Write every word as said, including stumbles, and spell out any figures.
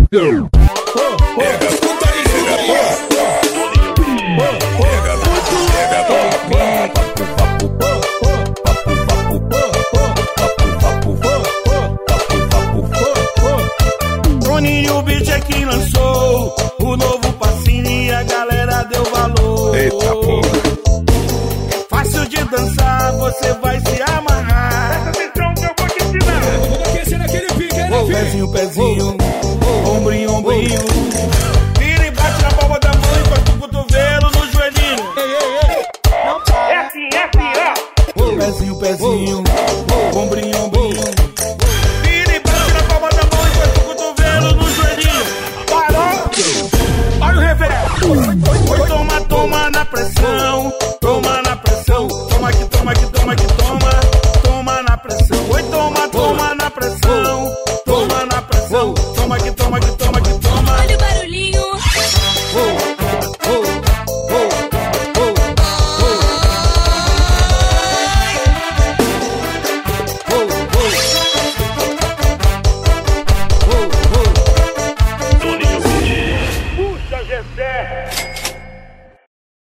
Pega, escuta aí, escuta aí. Pega, Toninho Beat é quem lançou o novo passinho e a galera deu valor. Eita porra. Fácil de dançar, você vai se amarrar. Presta atenção que eu vou te ensinar. Vamos aquecer naquele pique, hein, Oh, pezinho, pezinho, ombrinho, ombrinho. Vira e bate na palma da mão e bate o cotovelo no joelhinho. É assim, é assim, ó. Oh, pezinho, pezinho, ombrinho, ombrinho. Vira e bate na palma da mão e bate o cotovelo no joelhinho. Parou? Olha o reverso. Oi, toma, toma na pressão. Toma na pressão. Toma que toma que toma que toma. Toma na pressão. Oi, toma, toma na pressão. Toma na pressão. Toma que toma que toma que toma. Olha o barulhinho. Oh.